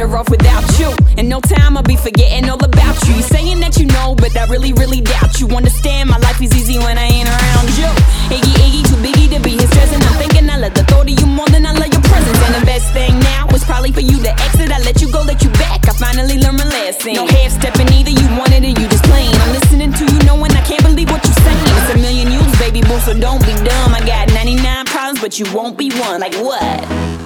better off without you. In no time I'll be forgetting all about you. You saying that you know, but I really, really doubt you. Understand my life is easy when I ain't around you. Iggy, Iggy, too biggie to be his stressing. I'm thinking I love the thought of you more than I love your presence. And the best thing now is probably for you to exit. I let you go, let you back, I finally learned my lesson. No half stepping either, you wanted it, you just playing. I'm listening to you knowing I can't believe what you're saying. It's a million yous, baby boy, so don't be dumb. I got 99 problems, but you won't be one. Like what?